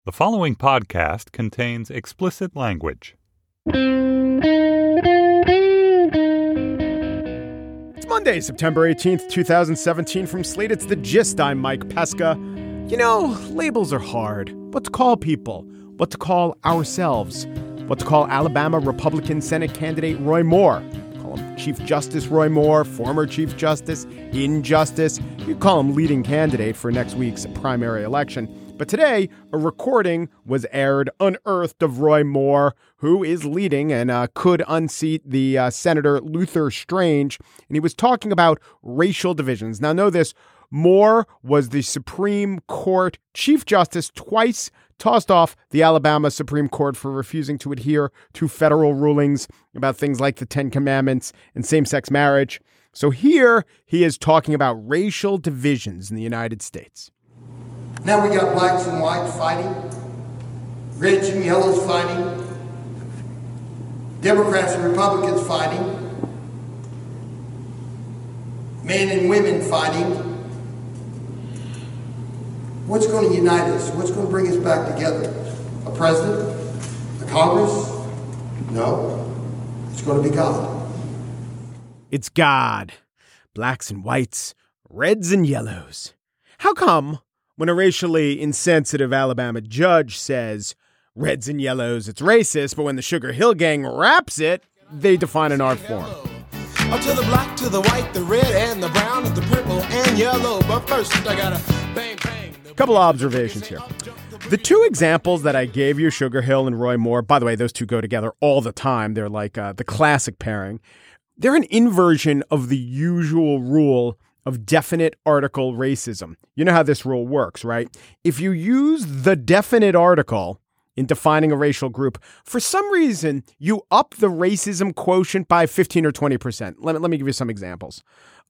The following podcast contains explicit language. It's Monday, September 18th, 2017. From Slate, it's The Gist. I'm Mike Pesca. You know, labels are hard. What to call people? What to call ourselves? What to call Alabama Republican Senate candidate Roy Moore? Call him Chief Justice Roy Moore, former Chief Justice, Injustice. You call him leading candidate for next week's primary election. But today, a recording was unearthed of Roy Moore, who is leading and could unseat the Senator Luther Strange. And he was talking about racial divisions. Now, know this. Moore was the Supreme Court Chief Justice, twice tossed off the Alabama Supreme Court for refusing to adhere to federal rulings about things like the Ten Commandments and same-sex marriage. So here he is talking about racial divisions in the United States. Now we got blacks and whites fighting, reds and yellows fighting, Democrats and Republicans fighting, men and women fighting. What's going to unite us? What's going to bring us back together? A president? A Congress? No. It's going to be God. It's God. Blacks and whites, reds and yellows. How come when a racially insensitive Alabama judge says reds and yellows, it's racist, but when the Sugar Hill Gang raps it, they define an art form? Up to the black, to the white, the red, and the brown, and the purple, and yellow. But first, I gotta bang, bang. Couple observations here. The two examples that I gave you, Sugar Hill and Roy Moore, by the way, those two go together all the time. They're like the classic pairing. They're an inversion of the usual rule of definite article racism. You know how this rule works, right? If you use the definite article in defining a racial group, for some reason, you up the racism quotient by 15 or 20%. Let me give you some examples.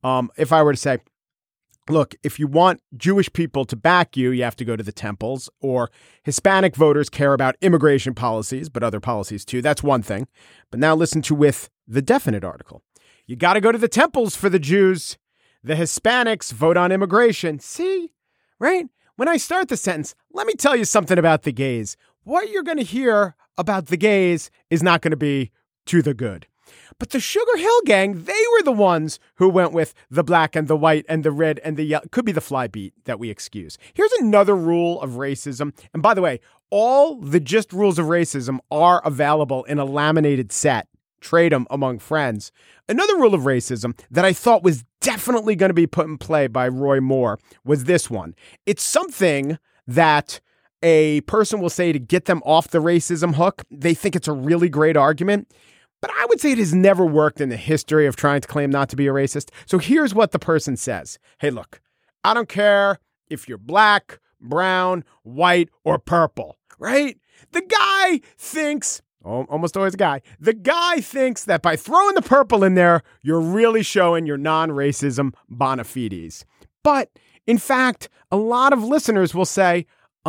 If I were to say, look, if you want Jewish people to back you, you have to go to the temples, or Hispanic voters care about immigration policies, but other policies too. That's one thing. But now listen to with the definite article. You got to go to the temples for the Jews. The Hispanics vote on immigration. See, right? When I start the sentence, let me tell you something about the gays. What you're going to hear about the gays is not going to be to the good. But the Sugar Hill Gang, they were the ones who went with the black and the white and the red and the yellow. Could be the fly beat that we excuse. Here's another rule of racism. And by the way, all the gist rules of racism are available in a laminated set. Trade them among friends. Another rule of racism that I thought was definitely going to be put in play by Roy Moore was this one. It's something that a person will say to get them off the racism hook. They think it's a really great argument, but I would say it has never worked in the history of trying to claim not to be a racist. So here's what the person says. Hey, look, I don't care if you're black, brown, white, or purple, right? The guy thinks... almost always a guy. The guy thinks that by throwing the purple in there, you're really showing your non-racism bona fides. But in fact, a lot of listeners will say,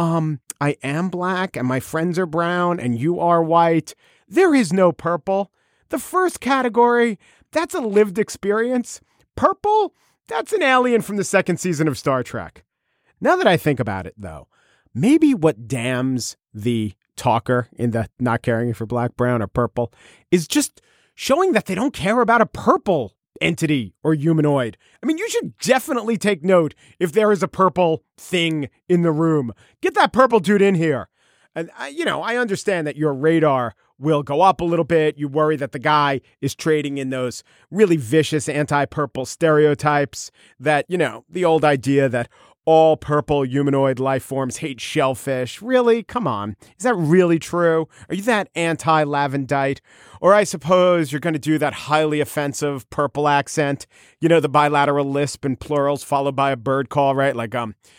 I am black and my friends are brown and you are white. There is no purple. The first category, that's a lived experience. Purple, that's an alien from the second season of Star Trek. Now that I think about it, though, maybe what damns the talker in the not caring for black, brown, or purple is just showing that they don't care about a purple entity or humanoid. I mean, you should definitely take note if there is a purple thing in the room. Get that purple dude in here. And, I understand that your radar will go up a little bit. You worry that the guy is trading in those really vicious anti-purple stereotypes that, the old idea that all purple humanoid life forms hate shellfish. Really? Come on. Is that really true? Are you that anti-lavendite? Or I suppose you're going to do that highly offensive purple accent. The bilateral lisp in plurals followed by a bird call, right? Like,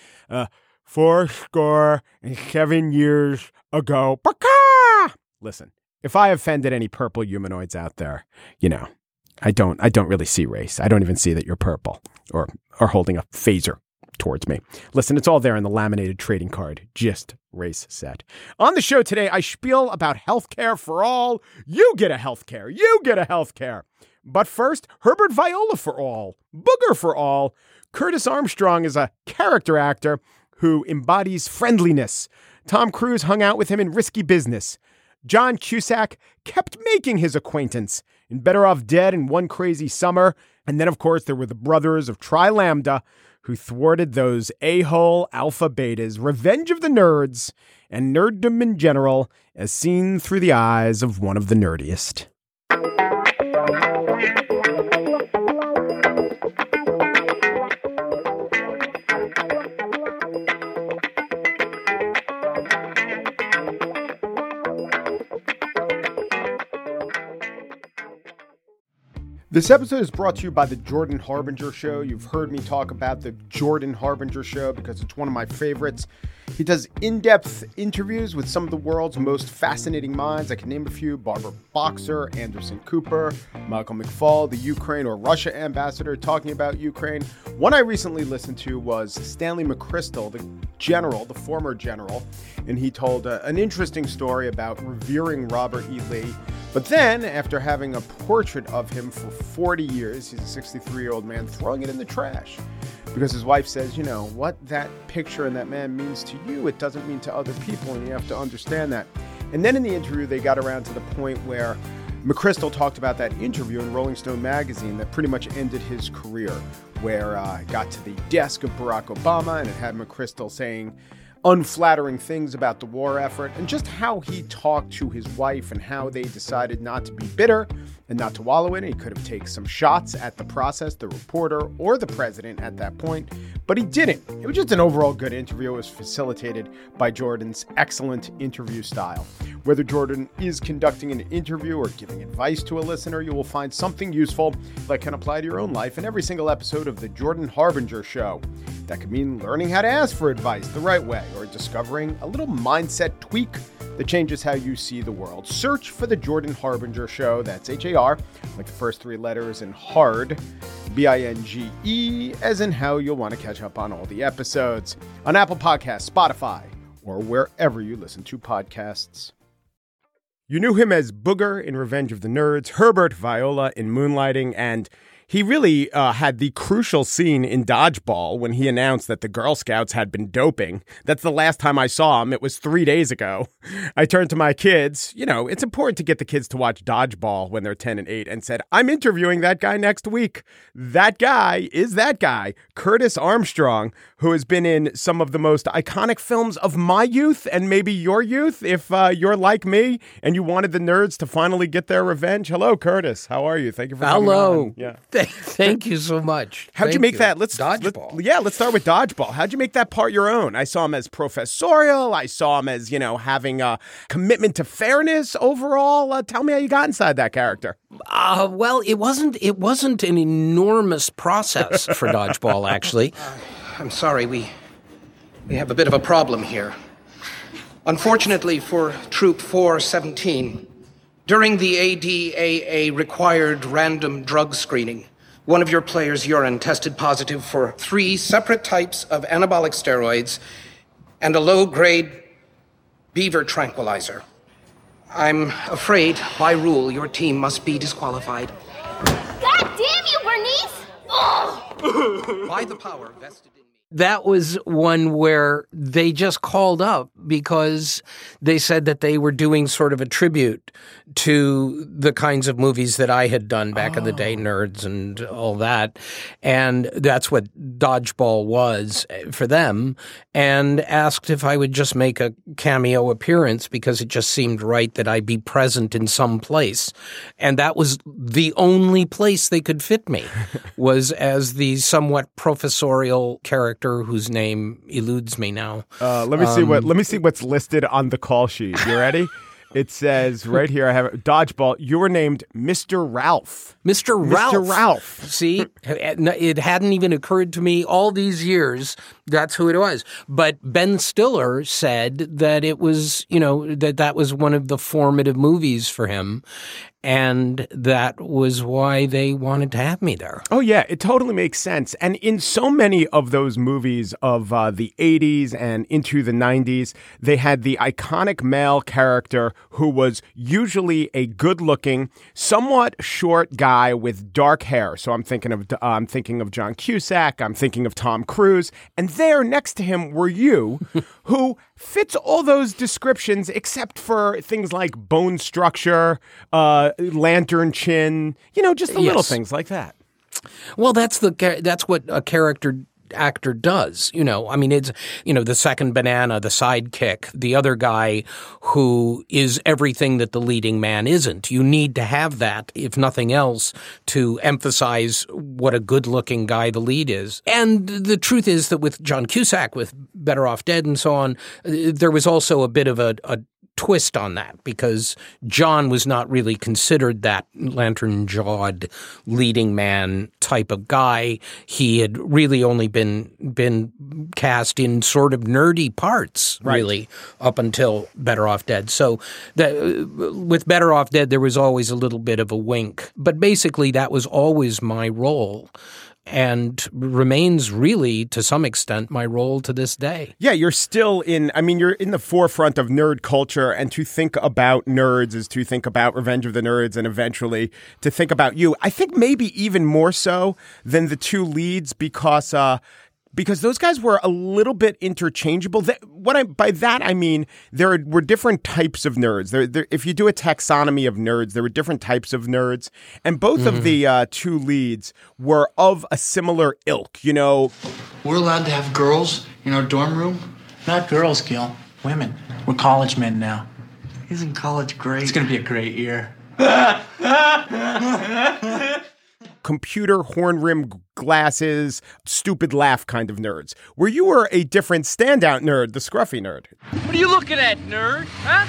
7 years ago. Baka! Listen, if I offended any purple humanoids out there, I don't really see race. I don't even see that you're purple or holding a phaser towards me. Listen, it's all there in the laminated trading card, Gist race set. On the show today, I spiel about healthcare for all. You get a healthcare. You get a healthcare. But first, Herbert Viola for all. Booger for all. Curtis Armstrong is a character actor who embodies friendliness. Tom Cruise hung out with him in Risky Business. John Cusack kept making his acquaintance in Better Off Dead and One Crazy Summer. And then, of course, there were the brothers of Tri Lambda who thwarted those a-hole alpha betas, Revenge of the Nerds, and nerddom in general, as seen through the eyes of one of the nerdiest. This episode is brought to you by the Jordan Harbinger Show. You've heard me talk about the Jordan Harbinger Show because it's one of my favorites. He does in-depth interviews with some of the world's most fascinating minds. I can name a few: Barbara Boxer, Anderson Cooper, Michael McFaul, the Ukraine or Russia ambassador talking about Ukraine. One I recently listened to was Stanley McChrystal, the general, the former general, and he told an interesting story about revering Robert E. Lee. But then, after having a portrait of him for 40 years, he's a 63-year-old man, throwing it in the trash. Because his wife says, you know, what that picture and that man means to you, it doesn't mean to other people, and you have to understand that. And then in the interview, they got around to the point where McChrystal talked about that interview in Rolling Stone magazine that pretty much ended his career, where it got to the desk of Barack Obama, and it had McChrystal saying unflattering things about the war effort, and just how he talked to his wife and how they decided not to be bitter and not to wallow in it. He could have taken some shots at the process, the reporter, or the president at that point, but he didn't. It was just an overall good interview. It was facilitated by Jordan's excellent interview style. Whether Jordan is conducting an interview or giving advice to a listener, you will find something useful that can apply to your own life in every single episode of The Jordan Harbinger Show. That could mean learning how to ask for advice the right way, or discovering a little mindset tweak that changes how you see the world. Search for The Jordan Harbinger Show. That's H-A-R, like the first three letters, and hard, B-I-N-G-E, as in how you'll want to catch up on all the episodes on Apple Podcasts, Spotify, or wherever you listen to podcasts. You knew him as Booger in Revenge of the Nerds, Herbert Viola in Moonlighting, and he really had the crucial scene in Dodgeball when he announced that the Girl Scouts had been doping. That's the last time I saw him. It was 3 days ago. I turned to my kids. You know, it's important to get the kids to watch Dodgeball when they're 10 and 8, and said, I'm interviewing that guy next week. That guy is that guy, Curtis Armstrong, who has been in some of the most iconic films of my youth and maybe your youth, if you're like me and you wanted the nerds to finally get their revenge. Hello, Curtis. How are you? Thank you for coming on. Yeah. Thank you so much. How'd you make that? Let's start with Dodgeball. How'd you make that part your own? I saw him as professorial. I saw him as, having a commitment to fairness overall. Tell me how you got inside that character. Well, it wasn't an enormous process for Dodgeball, actually. I'm sorry, we have a bit of a problem here. Unfortunately for Troop 417, during the ADAA required random drug screening, one of your players' urine tested positive for 3 separate types of anabolic steroids and a low-grade beaver tranquilizer. I'm afraid, by rule, your team must be disqualified. God damn you, Bernice! Oh! By the power vested in me. That was one where they just called up because they said that they were doing sort of a tribute to the kinds of movies that I had done back in the day, Nerds and all that. And that's what Dodgeball was for them, and asked if I would just make a cameo appearance because it just seemed right that I be present in some place. And that was the only place they could fit me, was as the somewhat professorial character whose name eludes me now. Let me see what's listed on the call sheet. You ready? It says right here, I have Dodgeball. You were named Mr. Ralph. Mr. Ralph. Mr. Ralph. See, it hadn't even occurred to me all these years. That's who it was. But Ben Stiller said that it was, that was one of the formative movies for him. And that was why they wanted to have me there. Oh, yeah, it totally makes sense. And in so many of those movies of the 80s and into the 90s, they had the iconic male character who was usually a good-looking, somewhat short guy with dark hair. So I'm thinking of John Cusack, I'm thinking of Tom Cruise, and there next to him were you, who fits all those descriptions except for things like bone structure, lantern chin, just the little things like that. Well, that's what a character actor does. It's, the second banana, the sidekick, the other guy who is everything that the leading man isn't. You need to have that, if nothing else, to emphasize what a good-looking guy the lead is. And the truth is that with John Cusack, with Better Off Dead and so on, there was also a bit of a twist on that, because John was not really considered that lantern-jawed leading man type of guy. He had really only been cast in sort of nerdy parts, really, up until Better Off Dead. So with Better Off Dead, there was always a little bit of a wink. But basically, that was always my role, and remains really, to some extent, my role to this day. Yeah, you're still you're in the forefront of nerd culture, and to think about nerds is to think about Revenge of the Nerds, and eventually to think about you. I think maybe even more so than the two leads, because those guys were a little bit interchangeable. By that I mean there were different types of nerds. If you do a taxonomy of nerds, there were different types of nerds, and both of the two leads were of a similar ilk. We're allowed to have girls in our dorm room. Not girls, Gil. Women. We're college men now. Isn't college great? It's gonna be a great year. Computer horn-rimmed glasses, stupid laugh kind of nerds, where you were a different standout nerd, the scruffy nerd. What are you looking at, nerd? Huh?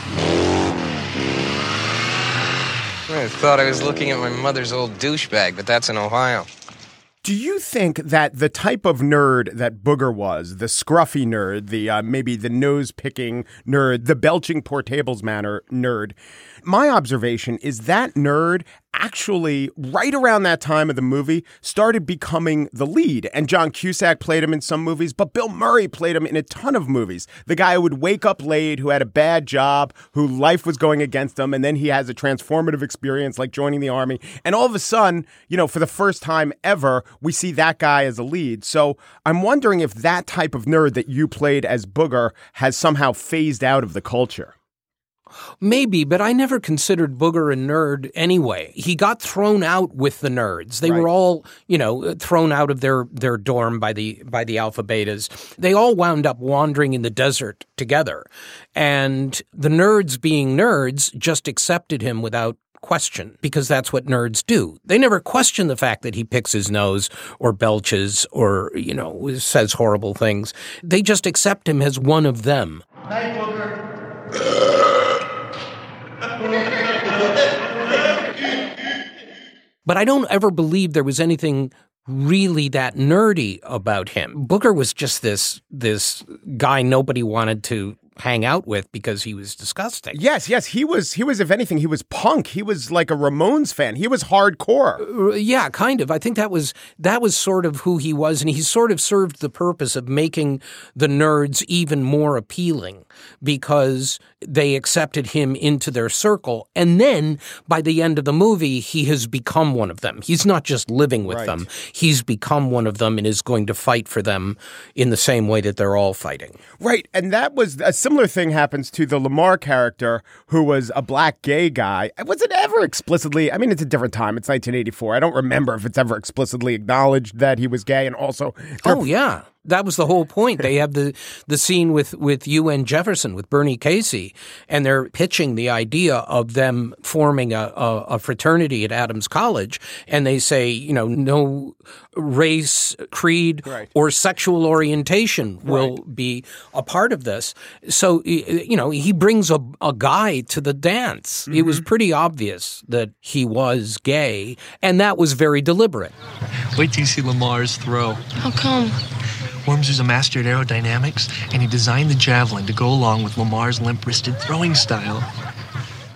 I thought I was looking at my mother's old douchebag, but that's in Ohio. Do you think that the type of nerd that Booger was, the scruffy nerd, maybe the nose-picking nerd, the belching poor tables manner nerd, my observation is that nerd actually, right around that time of the movie, started becoming the lead. And John Cusack played him in some movies, but Bill Murray played him in a ton of movies. The guy who would wake up late, who had a bad job, who life was going against him, and then he has a transformative experience like joining the army. And all of a sudden, for the first time ever, we see that guy as a lead. So I'm wondering if that type of nerd that you played as Booger has somehow phased out of the culture. Maybe, but I never considered Booger a nerd anyway. He got thrown out with the nerds. They were all, thrown out of their dorm by the Alpha Betas. They all wound up wandering in the desert together. And the nerds, being nerds, just accepted him without question, because that's what nerds do. They never question the fact that he picks his nose or belches or, says horrible things. They just accept him as one of them. Night, Booger. But I don't ever believe there was anything really that nerdy about him. Booger was just this guy nobody wanted to hang out with because he was disgusting. Yes, he was, if anything, he was punk. He was like a Ramones fan. He was hardcore. Yeah, kind of. I think that was sort of who he was, and he sort of served the purpose of making the nerds even more appealing because they accepted him into their circle. And then by the end of the movie, he has become one of them. He's not just living with them. He's become one of them and is going to fight for them in the same way that they're all fighting. Right. And that was a similar thing happens to the Lamar character, who was a black gay guy. Was it ever explicitly, it's a different time. It's 1984. I don't remember if it's ever explicitly acknowledged that he was gay. And also... Oh, yeah. That was the whole point. They have the scene with UN Jefferson, with Bernie Casey, and they're pitching the idea of them forming a fraternity at Adams College. And they say, no race, creed, or sexual orientation will be a part of this. So, he brings a guy to the dance. Mm-hmm. It was pretty obvious that he was gay, and that was very deliberate. Wait till you see Lamar's throw. How come? Worms is a master at aerodynamics, and he designed the javelin to go along with Lamar's limp-wristed throwing style.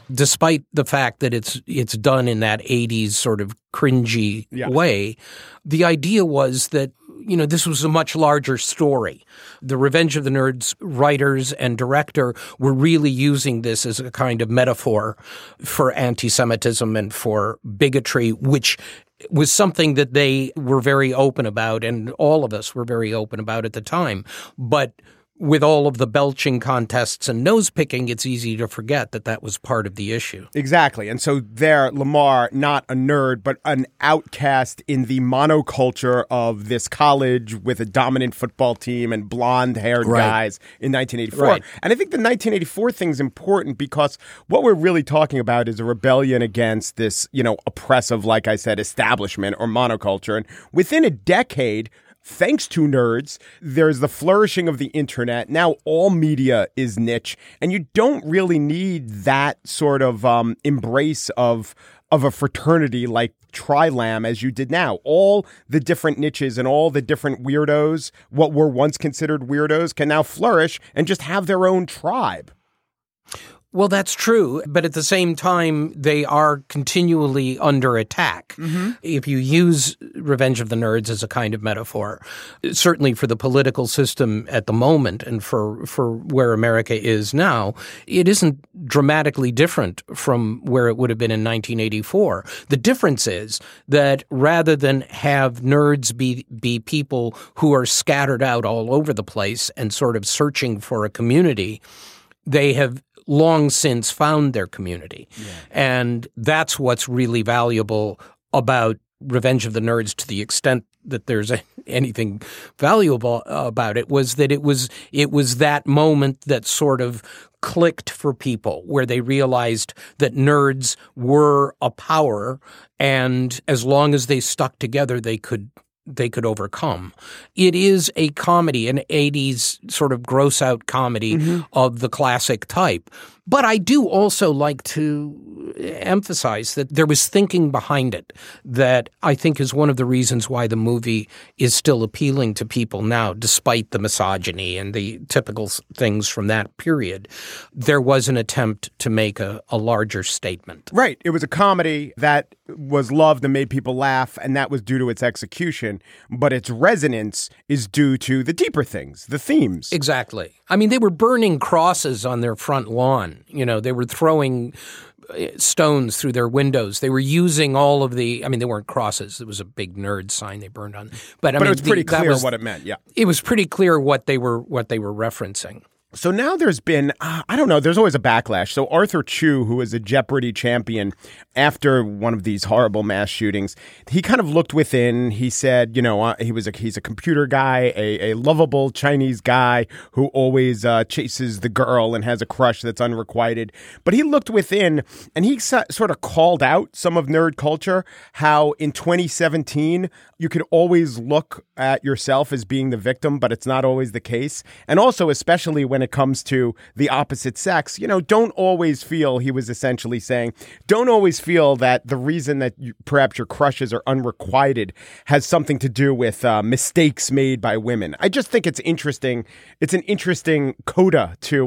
despite the fact that it's done in that 80s sort of cringy way. The idea was that, this was a much larger story. The Revenge of the Nerds writers and director were really using this as a kind of metaphor for anti-Semitism and for bigotry, which was something that they were very open about, and all of us were very open about at the time. But with all of the belching contests and nose-picking, it's easy to forget that that was part of the issue. Exactly. And so there, Lamar, not a nerd, but an outcast in the monoculture of this college with a dominant football team and blonde-haired guys in 1984. Right. And I think the 1984 thing's important because what we're really talking about is a rebellion against this, oppressive, like I said, establishment or monoculture. And within a decade, thanks to nerds, there's the flourishing of the internet. Now all media is niche, and you don't really need that sort of embrace of a fraternity like Tri-Lam as you did now. All the different niches and all the different weirdos, what were once considered weirdos, can now flourish and just have their own tribe. Well, that's true, but at the same time, they are continually under attack. Mm-hmm. If you use Revenge of the Nerds as a kind of metaphor, certainly for the political system at the moment and for where America is now, it isn't dramatically different from where it would have been in 1984. The difference is that rather than have nerds be people who are scattered out all over the place and sort of searching for a community, they have long since found their community. Yeah. And that's what's really valuable about Revenge of the Nerds, to the extent that there's anything valuable about it, was that it was that moment that sort of clicked for people, where they realized that nerds were a power, and as long as they stuck together, they could overcome. It is a comedy, an 80s sort of gross-out comedy of the classic type. But I do also like to emphasize that there was thinking behind it that I think is one of the reasons why the movie is still appealing to people now, despite the misogyny and the typical things from that period. There was an attempt to make a larger statement. Right. It was a comedy that was loved and made people laugh, and that was due to its execution. But its resonance is due to the deeper things, the themes. Exactly. I mean, they were burning crosses on their front lawn. They were throwing stones through their windows. They were using all of they weren't crosses. It was a big nerd sign they burned on. But it was pretty clear what it meant, yeah. It was pretty clear what they were referencing. So now there's been, there's always a backlash. So Arthur Chu, who is a Jeopardy champion after one of these horrible mass shootings, he kind of looked within. He said, he's a computer guy, a lovable Chinese guy who always chases the girl and has a crush that's unrequited. But he looked within and he sort of called out some of nerd culture, how in 2017, you could always look at yourself as being the victim, but it's not always the case. And also, especially when it comes to the opposite sex, don't always feel, he was essentially saying, don't always feel that the reason that perhaps your crushes are unrequited has something to do with mistakes made by women. I just think it's interesting. It's an interesting coda to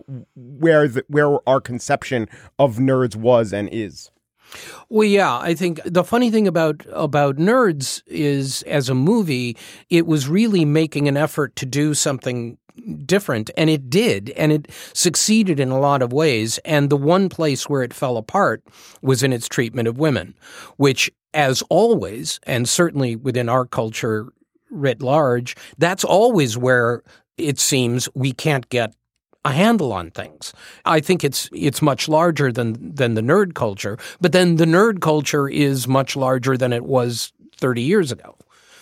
where our conception of nerds was and is. Well, yeah, I think the funny thing about Nerds is, as a movie, it was really making an effort to do something different, and it did, and it succeeded in a lot of ways. And the one place where it fell apart was in its treatment of women, which, as always, and certainly within our culture writ large, that's always where it seems we can't get a handle on things. I think it's much larger than the nerd culture, but then the nerd culture is much larger than it was 30 years ago.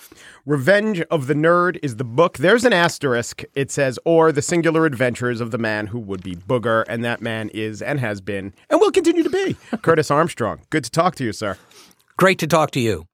Revenge of the Nerd is the book. There's an asterisk. It says, or the singular adventures of the man who would be Booger, and that man is and has been and will continue to be Curtis Armstrong. Good to talk to you, sir. Great to talk to you.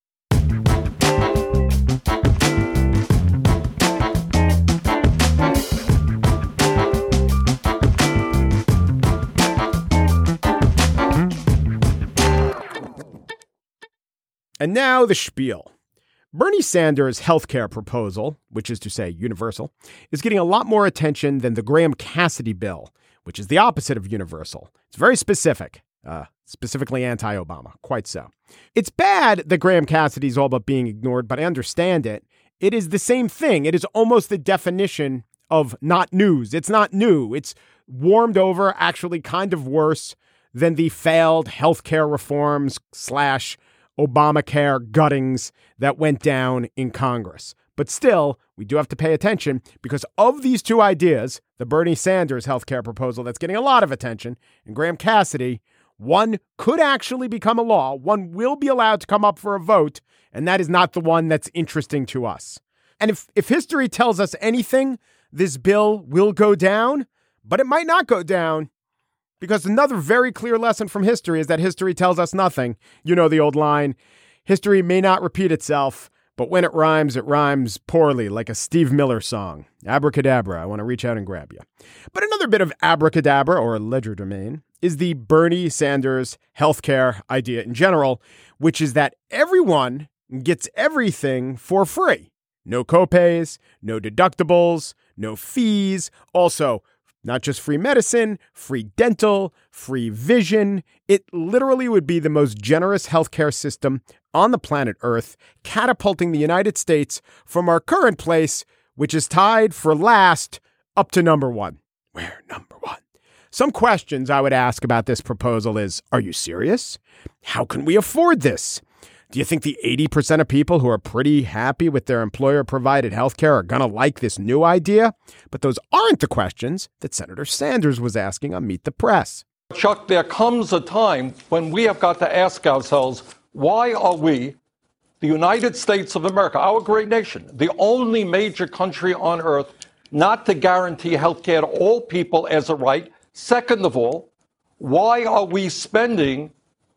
And now the spiel. Bernie Sanders' healthcare proposal, which is to say universal, is getting a lot more attention than the Graham Cassidy bill, which is the opposite of universal. It's very specific, specifically anti-Obama, quite so. It's bad that Graham Cassidy's all but being ignored, but I understand it. It is the same thing. It is almost the definition of not news. It's not new. It's warmed over, actually kind of worse than the failed healthcare reforms / Obamacare guttings that went down in Congress. But still, we do have to pay attention because of these two ideas, the Bernie Sanders healthcare proposal that's getting a lot of attention, and Graham Cassidy, one could actually become a law. One will be allowed to come up for a vote, and that is not the one that's interesting to us. And if history tells us anything, this bill will go down, but it might not go down. Because another very clear lesson from history is that history tells us nothing. You know the old line, history may not repeat itself, but when it rhymes poorly, like a Steve Miller song. Abracadabra, I want to reach out and grab you. But another bit of abracadabra, or legerdemain, is the Bernie Sanders healthcare idea in general, which is that everyone gets everything for free. No copays, no deductibles, no fees. Also, not just free medicine, free dental, free vision. It literally would be the most generous healthcare system on the planet Earth, catapulting the United States from our current place, which is tied for last, up to number one. We're number one. Some questions I would ask about this proposal is, are you serious? How can we afford this? Do you think the 80% of people who are pretty happy with their employer-provided health care are going to like this new idea? But those aren't the questions that Senator Sanders was asking on Meet the Press. Chuck, there comes a time when we have got to ask ourselves, why are we, the United States of America, our great nation, the only major country on earth not to guarantee health care to all people as a right? Second of all, why are we spending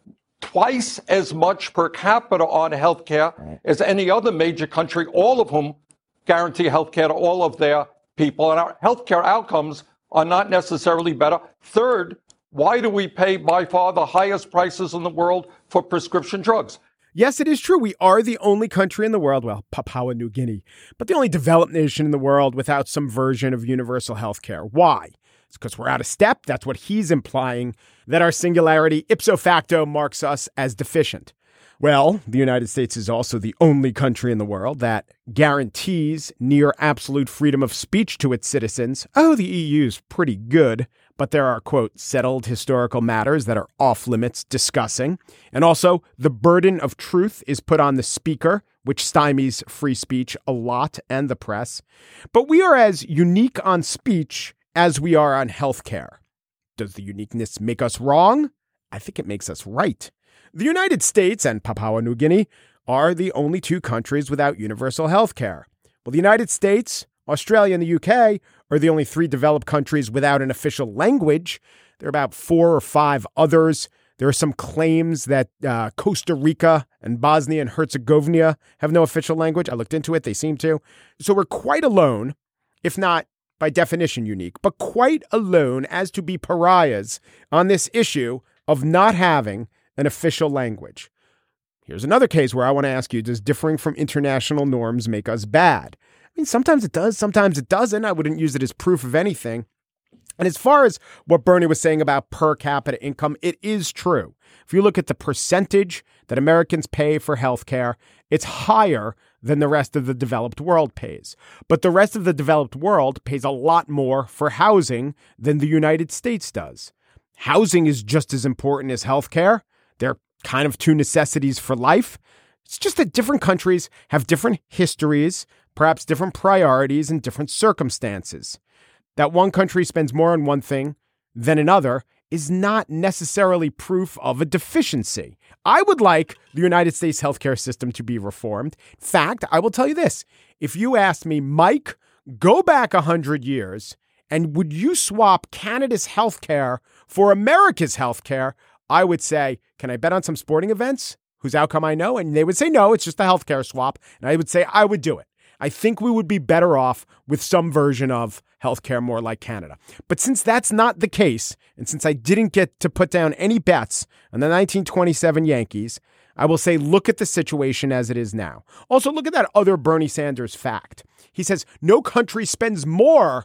twice as much per capita on health care as any other major country, all of whom guarantee health care to all of their people, and our health care outcomes are not necessarily better? Third, why do we pay by far the highest prices in the world for prescription drugs? Yes, it is true. We are the only country in the world, well, Papua New Guinea, but the only developed nation in the world without some version of universal health care. Why? It's because we're out of step. That's what he's implying, that our singularity ipso facto marks us as deficient. Well, the United States is also the only country in the world that guarantees near absolute freedom of speech to its citizens. Oh, the EU's pretty good, but there are, quote, settled historical matters that are off limits discussing. And also, the burden of truth is put on the speaker, which stymies free speech a lot, and the press. But we are as unique on speech as we are on healthcare. Does the uniqueness make us wrong? I think it makes us right. The United States and Papua New Guinea are the only two countries without universal healthcare. Well, the United States, Australia, and the UK are the only three developed countries without an official language. There are about 4 or 5 others. There are some claims that Costa Rica and Bosnia and Herzegovina have no official language. I looked into it. They seem to. So we're quite alone, if not by definition unique, but quite alone as to be pariahs on this issue of not having an official language. Here's another case where I want to ask you, does differing from international norms make us bad? I mean, sometimes it does, sometimes it doesn't. I wouldn't use it as proof of anything. And as far as what Bernie was saying about per capita income, it is true. If you look at the percentage that Americans pay for healthcare, it's higher than the rest of the developed world pays. But the rest of the developed world pays a lot more for housing than the United States does. Housing is just as important as healthcare. They're kind of two necessities for life. It's just that different countries have different histories, perhaps different priorities and different circumstances. That one country spends more on one thing than another is not necessarily proof of a deficiency. I would like the United States healthcare system to be reformed. In fact, I will tell you this. If you asked me, Mike, go back 100 years, and would you swap Canada's healthcare for America's healthcare? I would say, can I bet on some sporting events whose outcome I know? And they would say, no, it's just a healthcare swap. And I would say, I would do it. I think we would be better off with some version of healthcare more like Canada. But since that's not the case, and since I didn't get to put down any bets on the 1927 Yankees, I will say look at the situation as it is now. Also, look at that other Bernie Sanders fact. He says no country spends more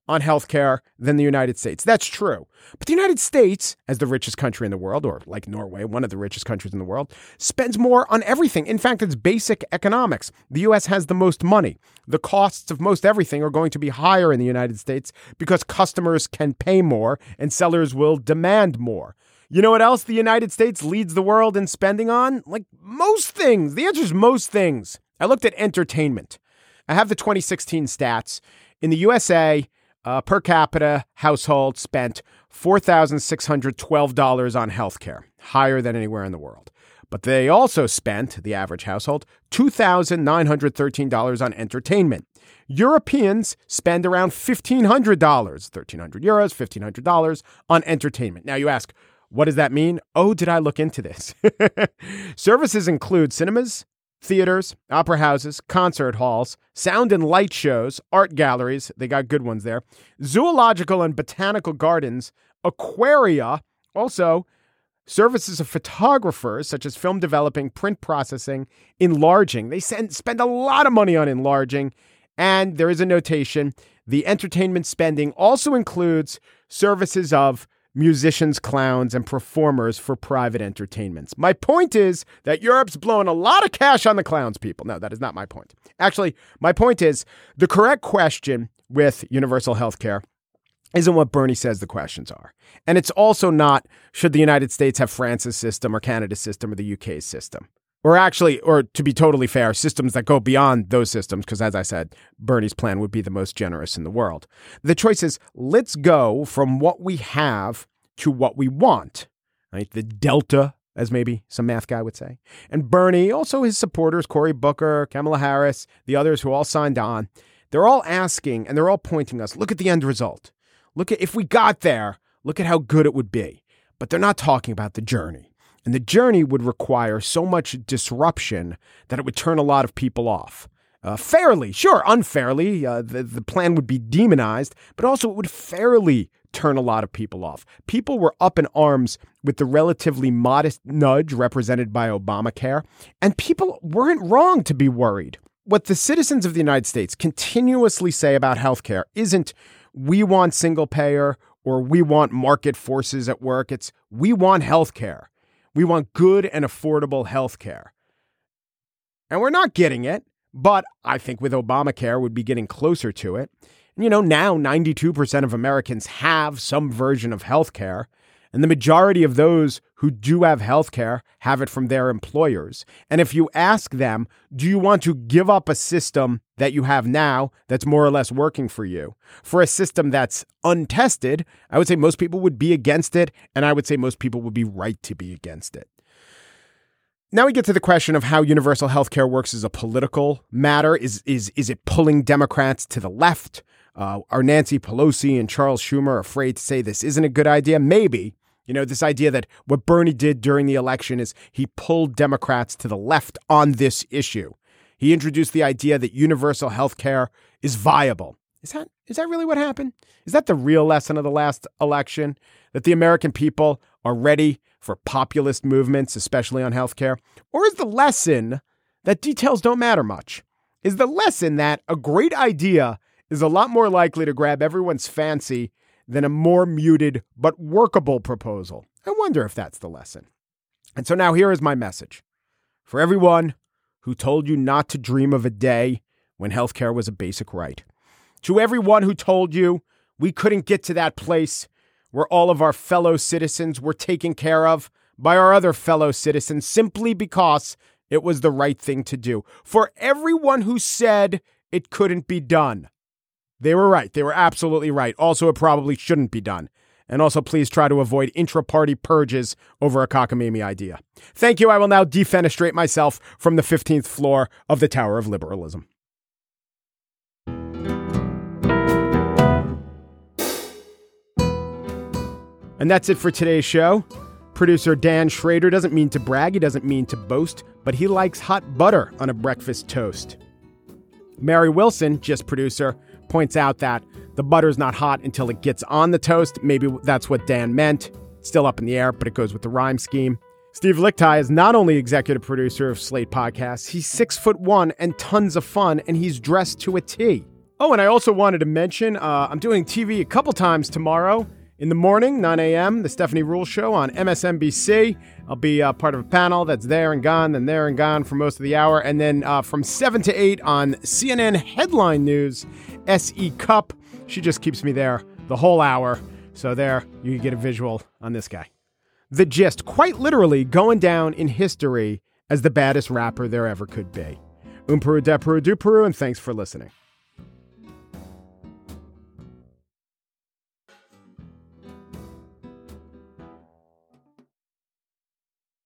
on healthcare than the United States. That's true. But the United States, as the richest country in the world, or like Norway, one of the richest countries in the world, spends more on everything. In fact, it's basic economics. The U.S. has the most money. The costs of most everything are going to be higher in the United States because customers can pay more and sellers will demand more. You know what else the United States leads the world in spending on? Like most things. The answer is most things. I looked at entertainment. I have the 2016 stats. In the USA, per capita household spent $4,612 on healthcare, higher than anywhere in the world. But they also spent, the average household, $2,913 on entertainment. Europeans spend around $1,500, 1,300 euros, $1,500 on entertainment. Now you ask, what does that mean? Oh, did I look into this? Services include cinemas, theaters, opera houses, concert halls, sound and light shows, art galleries, they got good ones there, zoological and botanical gardens, aquaria, also services of photographers such as film developing, print processing, enlarging. They spend a lot of money on enlarging, and there is a notation. The entertainment spending also includes services of musicians, clowns, and performers for private entertainments. My point is that Europe's blowing a lot of cash on the clowns, people. No, that is not my point. Actually, my point is the correct question with universal health care isn't what Bernie says the questions are. And it's also not, should the United States have France's system or Canada's system or the UK's system? Or actually, or to be totally fair, systems that go beyond those systems, because as I said, Bernie's plan would be the most generous in the world. The choice is, let's go from what we have to what we want, right? The delta, as maybe some math guy would say. And Bernie, also his supporters, Cory Booker, Kamala Harris, the others who all signed on, they're all asking and they're all pointing us, look at the end result. Look at, if we got there, look at how good it would be. But they're not talking about the journey. And the journey would require so much disruption that it would turn a lot of people off. Fairly, sure, unfairly, the plan would be demonized, but also it would fairly turn a lot of people off. People were up in arms with the relatively modest nudge represented by Obamacare, and people weren't wrong to be worried. What the citizens of the United States continuously say about healthcare isn't we want single payer or we want market forces at work. It's we want healthcare. We want good and affordable health care. And we're not getting it, but I think with Obamacare we'd be getting closer to it. And, you know, now 92% of Americans have some version of health care, and the majority of those who do have health care have it from their employers. And if you ask them, do you want to give up a system that you have now that's more or less working for you for a system that's untested, I would say most people would be against it, and I would say most people would be right to be against it. Now we get to the question of how universal health care works as a political matter. Is it pulling Democrats to the left? Are Nancy Pelosi and Charles Schumer afraid to say this isn't a good idea? Maybe. You know, this idea that what Bernie did during the election is he pulled Democrats to the left on this issue. He introduced the idea that universal health care is viable. Is that really what happened? Is that the real lesson of the last election? That the American people are ready for populist movements, especially on health care? Or is the lesson that details don't matter much? Is the lesson that a great idea is a lot more likely to grab everyone's fancy than a more muted but workable proposal? I wonder if that's the lesson. And so now here is my message. For everyone who told you not to dream of a day when healthcare was a basic right. To everyone who told you we couldn't get to that place where all of our fellow citizens were taken care of by our other fellow citizens simply because it was the right thing to do. For everyone who said it couldn't be done. They were right. They were absolutely right. Also, it probably shouldn't be done. And also, please try to avoid intra-party purges over a cockamamie idea. Thank you. I will now defenestrate myself from the 15th floor of the Tower of Liberalism. And that's it for today's show. Producer Dan Schrader doesn't mean to brag. He doesn't mean to boast, but he likes hot butter on a breakfast toast. Mary Wilson, just producer, points out that the butter's not hot until it gets on the toast. Maybe that's what Dan meant. Still up in the air, but it goes with the rhyme scheme. Steve Lickteig is not only executive producer of Slate Podcasts, he's 6'1" and tons of fun, and he's dressed to a T. Oh, and I also wanted to mention I'm doing TV a couple times tomorrow. In the morning, 9 a.m., The Stephanie Ruhle Show on MSNBC. I'll be part of a panel that's there and gone, then there and gone for most of the hour. And then from 7 to 8 on CNN Headline News, S.E. Cupp. She just keeps me there the whole hour. So there, you can get a visual on this guy. The Gist, quite literally going down in history as the baddest rapper there ever could be. Peru, de Peru, du Peru, and thanks for listening.